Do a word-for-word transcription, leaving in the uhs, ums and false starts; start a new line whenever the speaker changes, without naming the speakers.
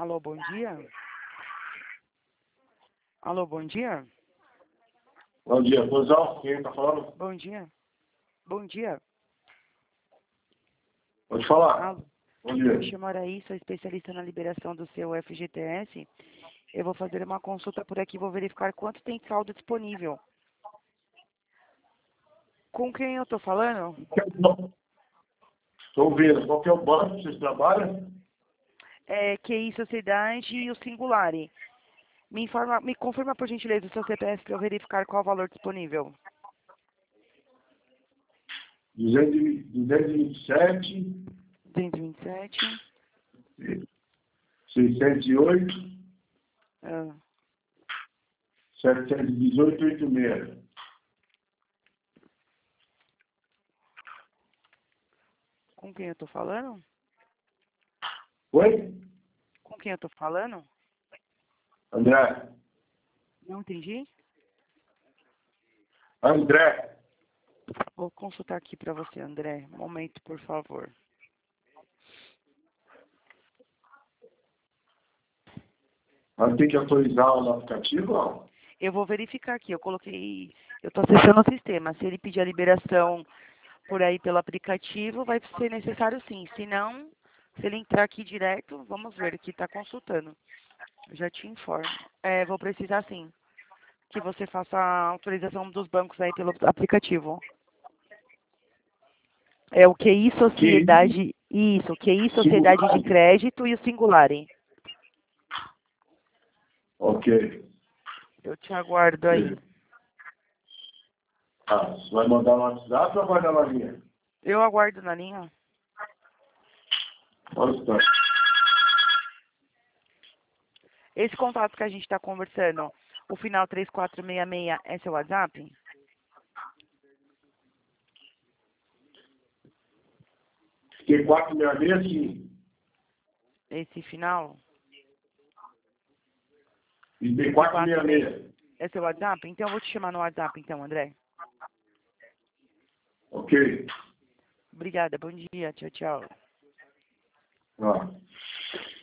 Alô, bom dia? Alô, bom dia?
Bom dia, Bozão, quem está falando?
Bom dia. Bom dia.
Pode falar.
Alô.
Bom
Me
dia.
chamo Araí, sou especialista na liberação do seu F G T S. Eu vou fazer uma consulta por aqui, vou verificar quanto tem saldo disponível. Com quem eu estou falando?
Estou ouvindo. Qual que é o banco que vocês trabalham?
É Q I Sociedade e o Singulari. Me informa, me confirma por gentileza o seu C P F para eu verificar qual o valor disponível.
duzentos e vinte e sete,
duzentos e vinte e sete.
seiscentos e oito,
Ah,
setecentos e dezoito, oitenta e seis.
com quem eu estou falando?
Oi?
Com quem eu estou falando?
André.
Não entendi.
André.
Vou consultar aqui para você, André. Um momento, por favor.
Mas tem que atualizar o aplicativo, não?
Eu vou verificar aqui. Eu coloquei... Eu estou acessando o sistema. Se ele pedir a liberação por aí pelo aplicativo, vai ser necessário sim. Se não, se ele entrar aqui direto, vamos ver o que está consultando. Eu já te informo. É, vou precisar sim que você faça a autorização dos bancos aí pelo aplicativo. É o Q I
Que
Sociedade... Isso, Q I Sociedade de
Singulari?
Crédito e o Singulari.
Ok.
Eu te aguardo aí.
Ah, você vai mandar no WhatsApp ou vai dar na linha?
Eu aguardo na linha.
Olha só.
Esse contato que a gente está conversando, o final três quatro seis seis é seu WhatsApp?
Tem quatro seis seis, sim.
Esse final?
E tem
Esse
quatro
quatro
seis
seis
seis.
é seu WhatsApp? Então eu vou te chamar no WhatsApp então, André.
Ok.
Obrigada, bom dia, tchau, tchau.
Ah.